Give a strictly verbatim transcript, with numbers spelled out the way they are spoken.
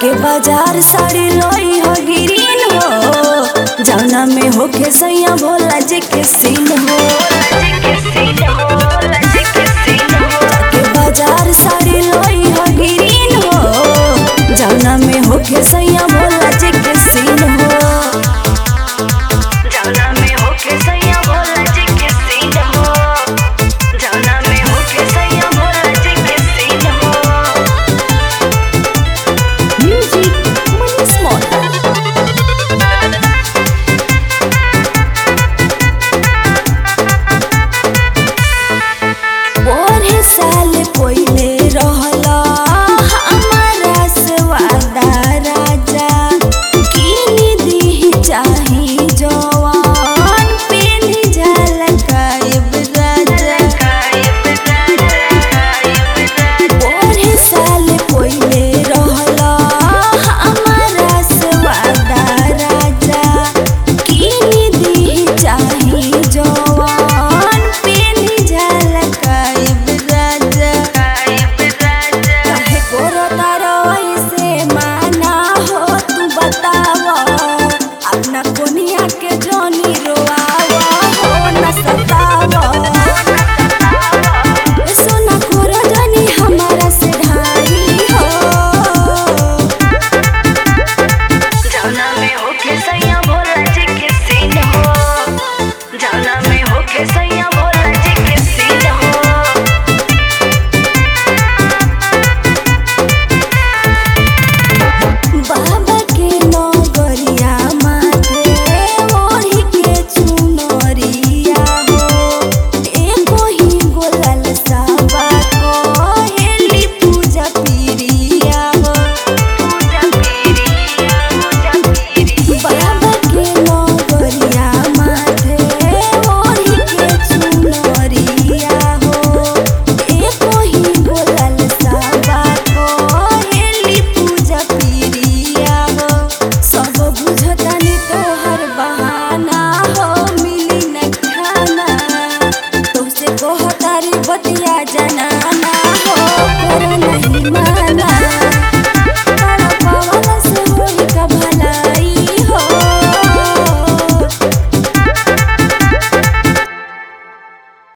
जाके बाजार साड़ी लोई हो गिरीन हो, जौना में होके सैया भोला जी के सीन हो। जाके बाजार साड़ी लोई हो गिरीन हो, जौना में होके सैया भोला जी के सीन हो। जौना में होके सैया भोला जी के सीन हो, जौना में होके सैया भोला जी के सीन हो। म्यूजिक मनीष मोहन। बोरे साल पहिले रहला हमारा से वादा राजा, किनी दी चाही जवान पेनी झलकायब राजा। बोरे साल पहिले रहला हमारा से वादा राजा, किनी दी चाही जवान पेनी झलकायब राजा। काहे कोरो तारो ऐसे माना हो तू बतावा, अपना कोनिया के जोनी रोआवा हो न सतावा। सोना कोरो जोनी हमारा से ढाई हो, जौना में होके सैया भोला जी के सीन हो, जौना में होके सैया भोला जी के सीन हो। बाबा के नगरिया माथे ओढ़ी के चुनरिया हो, एको ही गोलल साबा कहेली पूजा पिरिया हो। बाबा के नगरिया माथे ओढ़ी के चुनरिया हो, एको ही गोलल साबा कहेली पूजा पिरिया हो। सब बुझतानी तोहर बहाना हो, मिली न खाना तोसे कहतारी बतिया जनाना हो, कर नहीं माना।